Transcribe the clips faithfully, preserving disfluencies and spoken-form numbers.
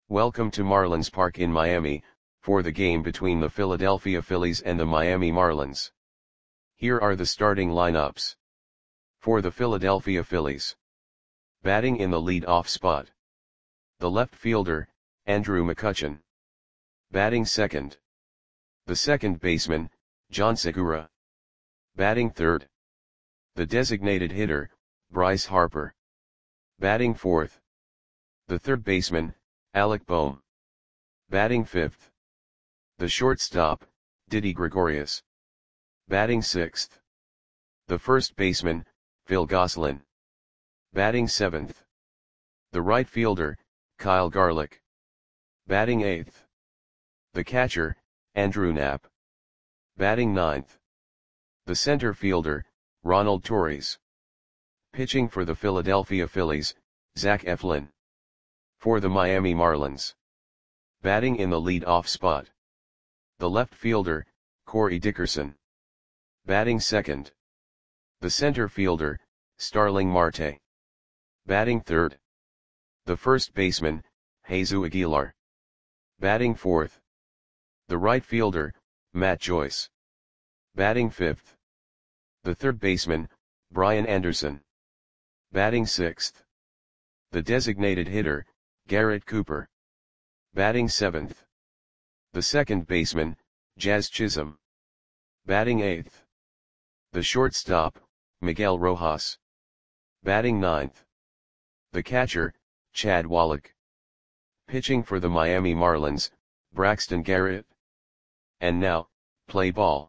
Welcome to Marlins Park in Miami, for the game between the Philadelphia Phillies and the Miami Marlins. Here are the starting lineups. For the Philadelphia Phillies. Batting in the lead-off spot. The left fielder, Andrew McCutchen. Batting second. The second baseman, John Segura. Batting third. The designated hitter, Bryce Harper. Batting fourth. The third baseman, Alec Bohm. Batting fifth. The shortstop, Didi Gregorius. Batting sixth. The first baseman, Phil Gosselin. Batting seventh. The right fielder, Kyle Garlick. Batting eighth. The catcher, Andrew Knapp. Batting ninth. The center fielder, Ronald Torres. Pitching for the Philadelphia Phillies, Zach Eflin. For the Miami Marlins. Batting in the lead-off spot. The left fielder, Corey Dickerson. Batting second. The center fielder, Starling Marte. Batting third. The first baseman, Jesus Aguilar. Batting fourth. The right fielder, Matt Joyce. Batting fifth. The third baseman, Brian Anderson. Batting sixth. The designated hitter, Garrett Cooper. Batting seventh. The second baseman, Jazz Chisholm. Batting eighth. The shortstop, Miguel Rojas. Batting ninth. The catcher, Chad Wallach. Pitching for the Miami Marlins, Braxton Garrett. And now, play ball.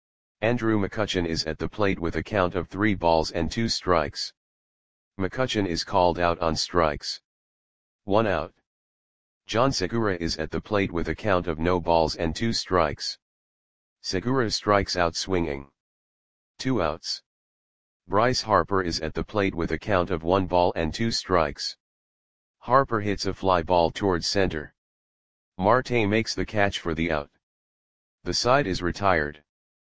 Andrew McCutchen is at the plate with a count of three balls and two strikes. McCutchen is called out on strikes. One out. John Segura is at the plate with a count of no balls and two strikes. Segura strikes out swinging. Two outs. Bryce Harper is at the plate with a count of one ball and two strikes. Harper hits a fly ball towards center. Marte makes the catch for the out. The side is retired.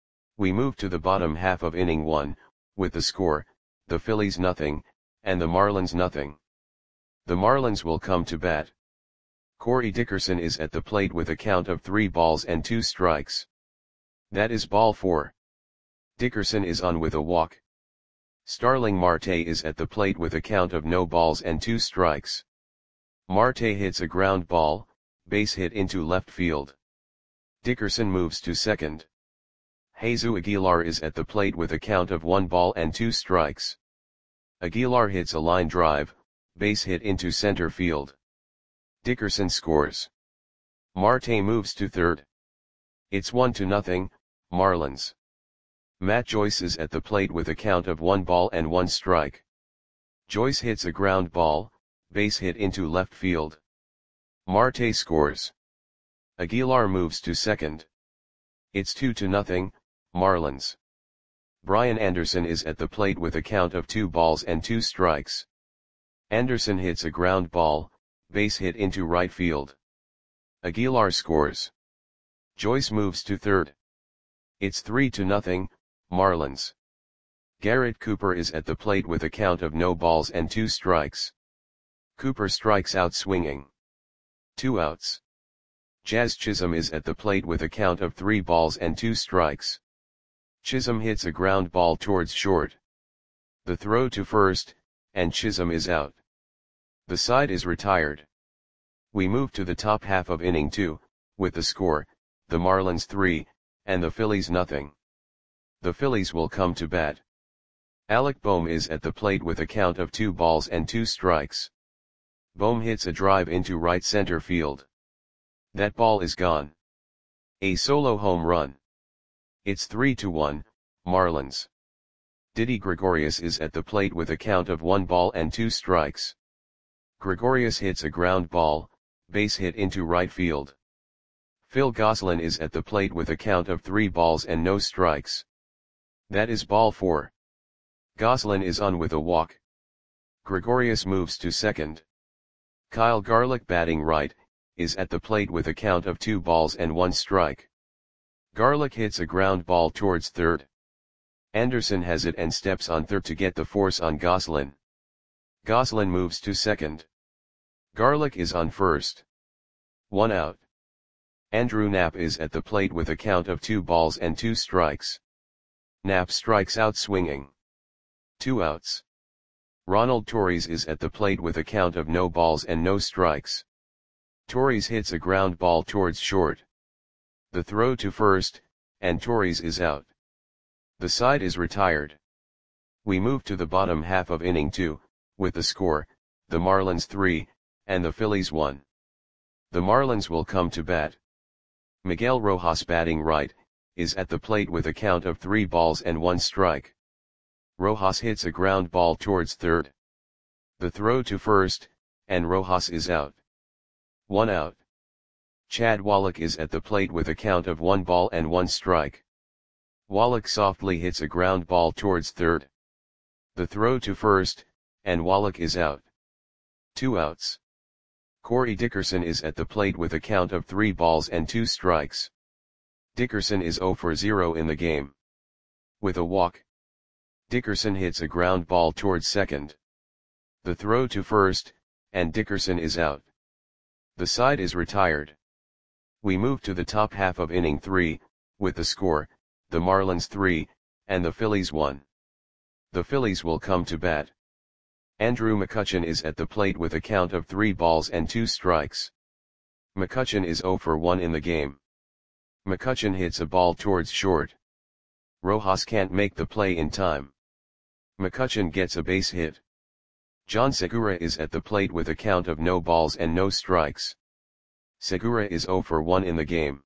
We move to the bottom half of inning one, with the score, the Phillies nothing, and the Marlins nothing. The Marlins will come to bat. Corey Dickerson is at the plate with a count of three balls and two strikes. That is ball four. Dickerson is on with a walk. Starling Marte is at the plate with a count of no balls and two strikes. Marte hits a ground ball, base hit into left field. Dickerson moves to second. Jesus Aguilar is at the plate with a count of one ball and two strikes. Aguilar hits a line drive, base hit into center field. Dickerson scores. Marte moves to third. It's one to nothing, Marlins. Matt Joyce is at the plate with a count of one ball and one strike. Joyce hits a ground ball, base hit into left field. Marte scores. Aguilar moves to second. It's two to nothing, Marlins. Brian Anderson is at the plate with a count of two balls and two strikes. Anderson hits a ground ball, base hit into right field. Aguilar scores. Joyce moves to third. It's three to nothing, Marlins. Garrett Cooper is at the plate with a count of no balls and two strikes. Cooper strikes out swinging. Two outs. Jazz Chisholm is at the plate with a count of three balls and two strikes. Chisholm hits a ground ball towards short. The throw to first, and Chisholm is out. The side is retired. We move to the top half of inning two, with the score, the Marlins three, and the Phillies nothing. The Phillies will come to bat. Alec Bohm is at the plate with a count of two balls and two strikes. Bohm hits a drive into right center field. That ball is gone. A solo home run. It's three to one, Marlins. Didi Gregorius is at the plate with a count of one ball and two strikes. Gregorius hits a ground ball, base hit into right field. Phil Gosselin is at the plate with a count of three balls and no strikes. That is ball four. Gosselin is on with a walk. Gregorius moves to second. Kyle Garlick, batting right, is at the plate with a count of two balls and one strike. Garlick hits a ground ball towards third. Anderson has it and steps on third to get the force on Gosselin. Gosselin moves to second. Garlick is on first. one out. Andrew Knapp is at the plate with a count of two balls and two strikes. Knapp strikes out swinging. two outs. Ronald Torres is at the plate with a count of no balls and no strikes. Torres hits a ground ball towards short. The throw to first, and Torres is out. The side is retired. We move to the bottom half of inning two, with the score, the Marlins three, and the Phillies one. The Marlins will come to bat. Miguel Rojas, batting right, is at the plate with a count of three balls and one strike. Rojas hits a ground ball towards third. The throw to first, and Rojas is out. one out. Chad Wallach is at the plate with a count of one ball and one strike. Wallach softly hits a ground ball towards third. The throw to first, and Wallach is out. two outs. Corey Dickerson is at the plate with a count of three balls and two strikes. Dickerson is zero for zero in the game. With a walk, Dickerson hits a ground ball towards second. The throw to first, and Dickerson is out. The side is retired. We move to the top half of inning three, with the score, the Marlins three, and the Phillies one. The Phillies will come to bat. Andrew McCutchen is at the plate with a count of three balls and two strikes. McCutchen is zero for one in the game. McCutchen hits a ball towards short. Rojas can't make the play in time. McCutchen gets a base hit. John Segura is at the plate with a count of no balls and no strikes. Segura is zero for one in the game.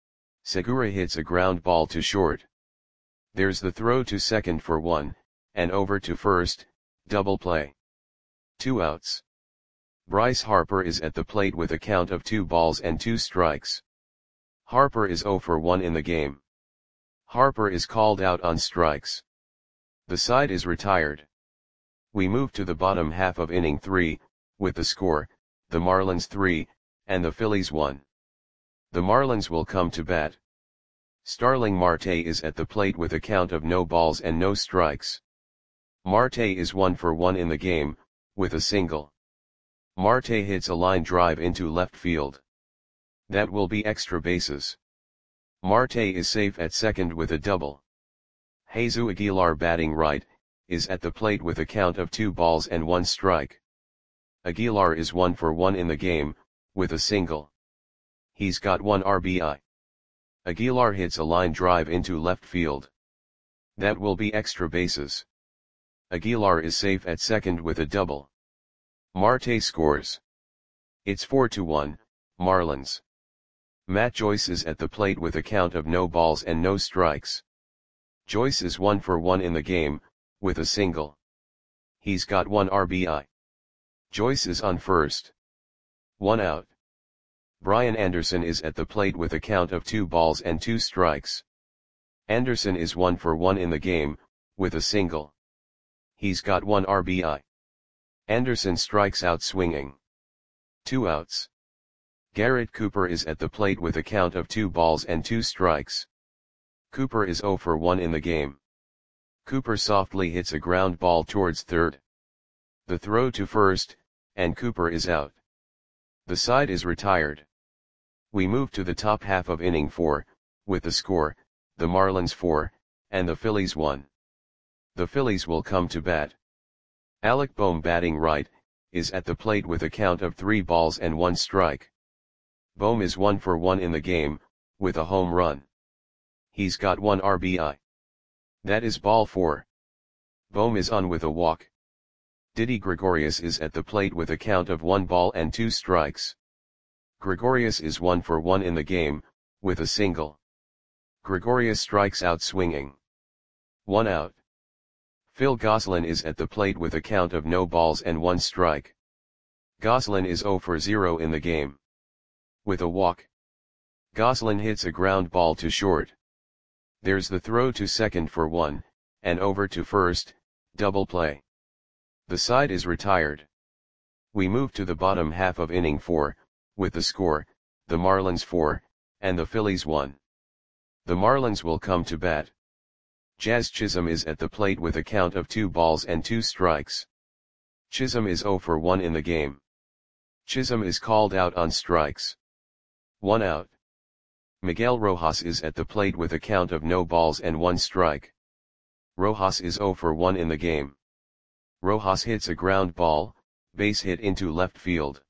Segura hits a ground ball to short. There's the throw to second for one, and over to first, double play. Two outs. Bryce Harper is at the plate with a count of two balls and two strikes. Harper is zero for one in the game. Harper is called out on strikes. The side is retired. We move to the bottom half of inning three, with the score, the Marlins three, and the Phillies one. The Marlins will come to bat. Starling Marte is at the plate with a count of no balls and no strikes. Marte is one for one in the game, with a single. Marte hits a line drive into left field. That will be extra bases. Marte is safe at second with a double. Jesus Aguilar, batting right, is at the plate with a count of two balls and one strike. Aguilar is one for one in the game, with a single. He's got one R B I. Aguilar hits a line drive into left field. That will be extra bases. Aguilar is safe at second with a double. Marte scores. It's four to one, Marlins. Matt Joyce is at the plate with a count of no balls and no strikes. Joyce is one for one in the game, with a single. He's got one R B I. Joyce is on first. One out. Brian Anderson is at the plate with a count of two balls and two strikes. Anderson is one for one in the game, with a single. He's got one R B I. Anderson strikes out swinging. Two outs. Garrett Cooper is at the plate with a count of two balls and two strikes. Cooper is zero for one in the game. Cooper softly hits a ground ball towards third. The throw to first, and Cooper is out. The side is retired. We move to the top half of inning four, with the score, the Marlins four, and the Phillies one. The Phillies will come to bat. Alec Bohm, batting right, is at the plate with a count of three balls and one strike. Bohm is one for one in the game, with a home run. He's got one R B I. That is ball four. Bohm is on with a walk. Didi Gregorius is at the plate with a count of one ball and two strikes. Gregorius is one for one in the game, with a single. Gregorius strikes out swinging. One out. Phil Gosselin is at the plate with a count of no balls and one strike. Gosselin is zero for zero in the game. With a walk, Gosselin hits a ground ball to short. There's the throw to second for one, and over to first, double play. The side is retired. We move to the bottom half of inning four, with the score, the Marlins four, and the Phillies one. The Marlins will come to bat. Jazz Chisholm is at the plate with a count of two balls and two strikes. Chisholm is zero for one in the game. Chisholm is called out on strikes. One out. Miguel Rojas is at the plate with a count of no balls and one strike. Rojas is zero for one in the game. Rojas hits a ground ball, base hit into left field.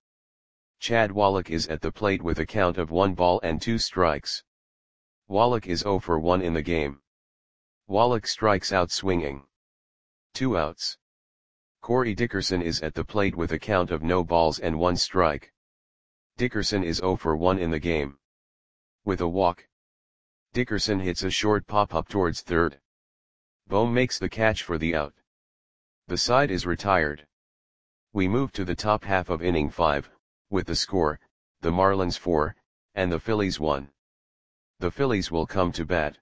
Chad Wallach is at the plate with a count of one ball and two strikes. Wallach is zero for one in the game. Wallach strikes out swinging. Two outs. Corey Dickerson is at the plate with a count of no balls and one strike. Dickerson is zero for one in the game. With a walk, Dickerson hits a short pop-up towards third. Bohm makes the catch for the out. The side is retired. We move to the top half of inning five, with the score, the Marlins four, and the Phillies one. The Phillies will come to bat.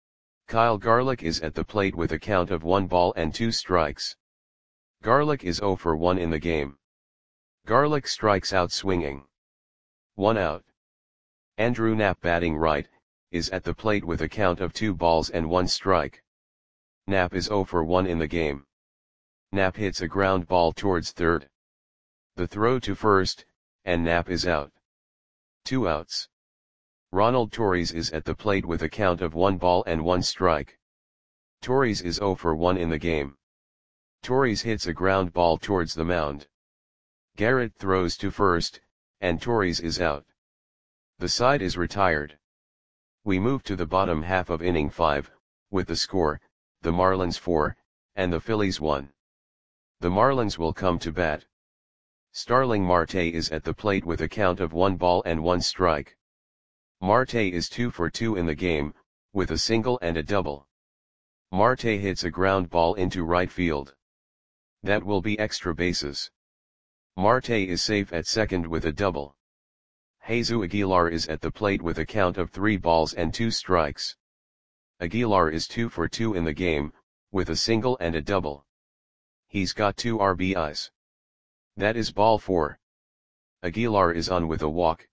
Kyle Garlick is at the plate with a count of one ball and two strikes. Garlick is zero for one in the game. Garlick strikes out swinging. One out. Andrew Knapp, batting right, is at the plate with a count of two balls and one strike. Knapp is zero for one in the game. Knapp hits a ground ball towards third. The throw to first, and Knapp is out. Two outs. Ronald Torres is at the plate with a count of one ball and one strike. Torres is zero for one in the game. Torres hits a ground ball towards the mound. Garrett throws to first, and Torres is out. The side is retired. We move to the bottom half of inning five, with the score, the Marlins four, and the Phillies one. The Marlins will come to bat. Starling Marte is at the plate with a count of one ball and one strike. Marte is two for two in the game, with a single and a double. Marte hits a ground ball into right field. That will be extra bases. Marte is safe at second with a double. Jesus Aguilar is at the plate with a count of three balls and two strikes. Aguilar is two for two in the game, with a single and a double. He's got two R B Is. That is ball four. Aguilar is on with a walk.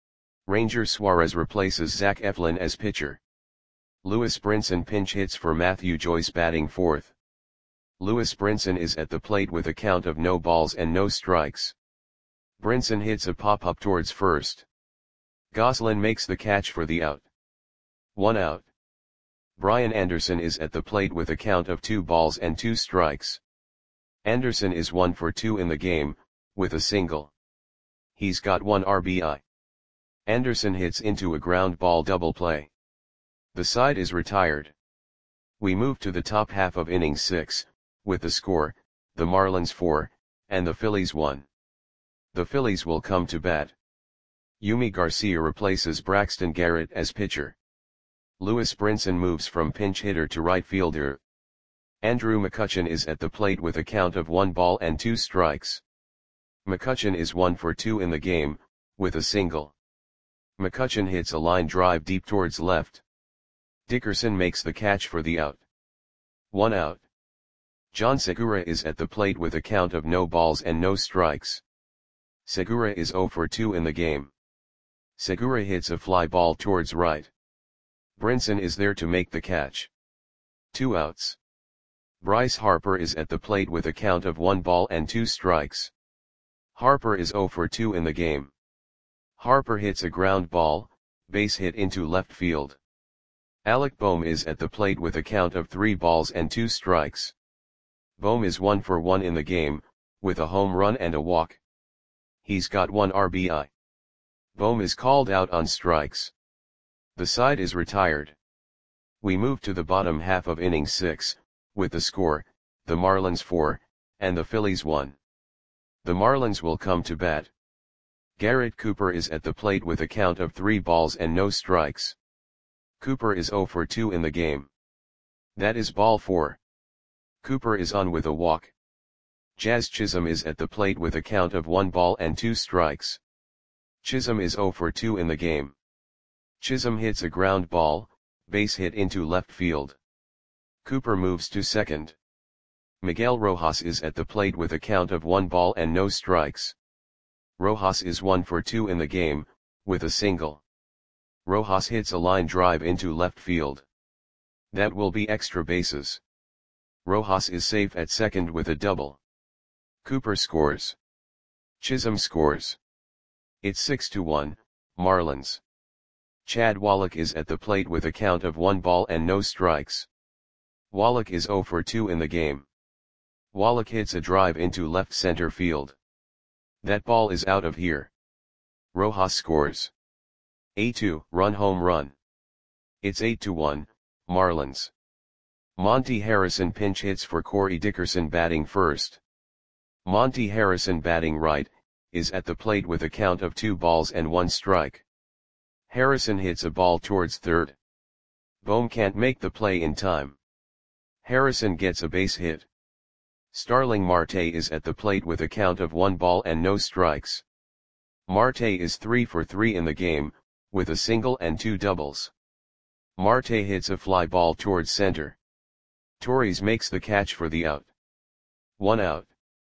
Ranger Suarez replaces Zach Eflin as pitcher. Lewis Brinson pinch hits for Matthew Joyce, batting fourth. Lewis Brinson is at the plate with a count of no balls and no strikes. Brinson hits a pop-up towards first. Goslin makes the catch for the out. One out. Brian Anderson is at the plate with a count of two balls and two strikes. Anderson is one for two in the game, with a single. He's got one R B I. Anderson hits into a ground ball double play. The side is retired. We move to the top half of inning six, with the score, the Marlins four, and the Phillies one. The Phillies will come to bat. Yumi Garcia replaces Braxton Garrett as pitcher. Lewis Brinson moves from pinch hitter to right fielder. Andrew McCutchen is at the plate with a count of one ball and two strikes. McCutchen is one for two in the game, with a single. McCutchen hits a line drive deep towards left. Dickerson makes the catch for the out. One out. John Segura is at the plate with a count of no balls and no strikes. Segura is zero for two in the game. Segura hits a fly ball towards right. Brinson is there to make the catch. Two outs. Bryce Harper is at the plate with a count of one ball and two strikes. Harper is zero for two in the game. Harper hits a ground ball, base hit into left field. Alec Bohm is at the plate with a count of three balls and two strikes. Bohm is one for one in the game, with a home run and a walk. He's got one R B I. Bohm is called out on strikes. The side is retired. We move to the bottom half of inning six, with the score, the Marlins four, and the Phillies one. The Marlins will come to bat. Garrett Cooper is at the plate with a count of three balls and no strikes. Cooper is zero for two in the game. That is ball four. Cooper is on with a walk. Jazz Chisholm is at the plate with a count of one ball and two strikes. Chisholm is zero for two in the game. Chisholm hits a ground ball, base hit into left field. Cooper moves to second. Miguel Rojas is at the plate with a count of one ball and no strikes. Rojas is one for two in the game, with a single. Rojas hits a line drive into left field. That will be extra bases. Rojas is safe at second with a double. Cooper scores. Chisholm scores. It's six to one, Marlins. Chad Wallach is at the plate with a count of one ball and no strikes. Wallach is zero for two in the game. Wallach hits a drive into left center field. That ball is out of here. Rojas scores. A two run home run. It's eight to one, Marlins. Monty Harrison pinch hits for Corey Dickerson batting first. Monty Harrison batting right, is at the plate with a count of two balls and one strike. Harrison hits a ball towards third. Bohm can't make the play in time. Harrison gets a base hit. Starling Marte is at the plate with a count of one ball and no strikes. Marte is three for three in the game, with a single and two doubles. Marte hits a fly ball towards center. Torres makes the catch for the out. One out.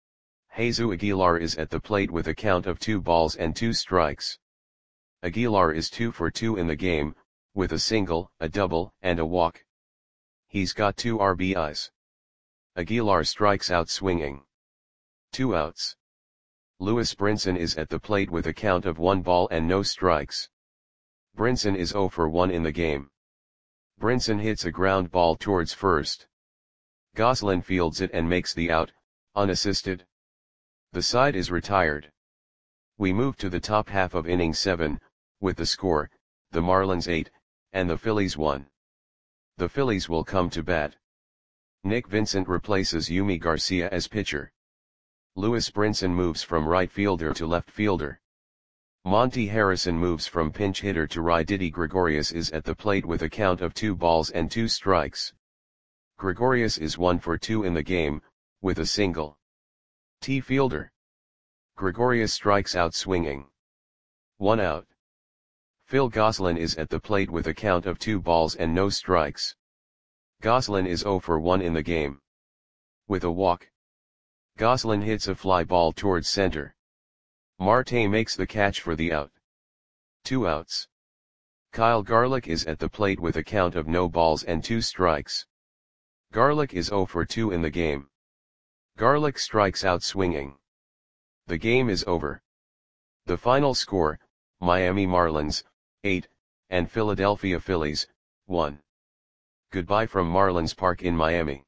Jesus Aguilar is at the plate with a count of two balls and two strikes. Aguilar is two for two in the game, with a single, a double, and a walk. He's got two R B Is. Aguilar strikes out swinging. Two outs. Lewis Brinson is at the plate with a count of one ball and no strikes. Brinson is zero for one in the game. Brinson hits a ground ball towards first. Goslin fields it and makes the out, unassisted. The side is retired. We move to the top half of inning seven, with the score, the Marlins eight, and the Phillies one. The Phillies will come to bat. Nick Vincent replaces Yumi Garcia as pitcher. Lewis Brinson moves from right fielder to left fielder. Monty Harrison moves from pinch hitter to right. Didi Gregorius is at the plate with a count of two balls and two strikes. Gregorius is one for two in the game, with a single. T fielder. Gregorius strikes out swinging. One out. Phil Goslin is at the plate with a count of two balls and no strikes. Goslin is zero for one in the game. With a walk. Goslin hits a fly ball towards center. Marte makes the catch for the out. Two outs. Kyle Garlick is at the plate with a count of no balls and two strikes. Garlick is zero for two in the game. Garlick strikes out swinging. The game is over. The final score, Miami Marlins, eight, and Philadelphia Phillies, one. Goodbye from Marlins Park in Miami.